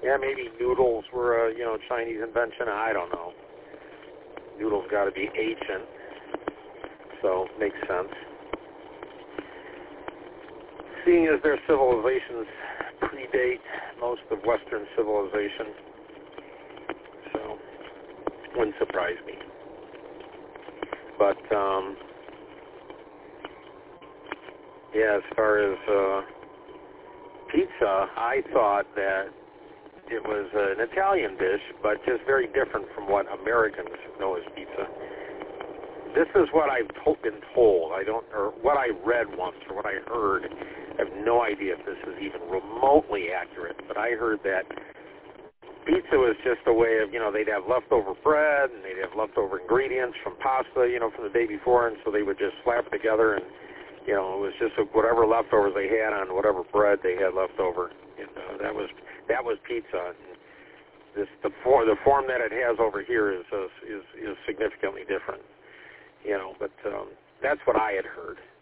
Yeah, maybe noodles were a Chinese invention. I don't know. Noodles got to be ancient, so makes sense. Seeing as their civilizations predate most of Western civilization, so wouldn't surprise me. But yeah, as far as pizza, I thought that it was an Italian dish, but just very different from what Americans know as pizza. This is what I've been told. Or what I read once, or what I heard. I have no idea if this is even remotely accurate, but I heard that pizza was just a way of, they'd have leftover bread and they'd have leftover ingredients from pasta, from the day before, and so they would just slap it together, and it was just whatever leftovers they had on whatever bread they had left over. And, that was pizza. And the form that it has over here is significantly different. But that's what I had heard.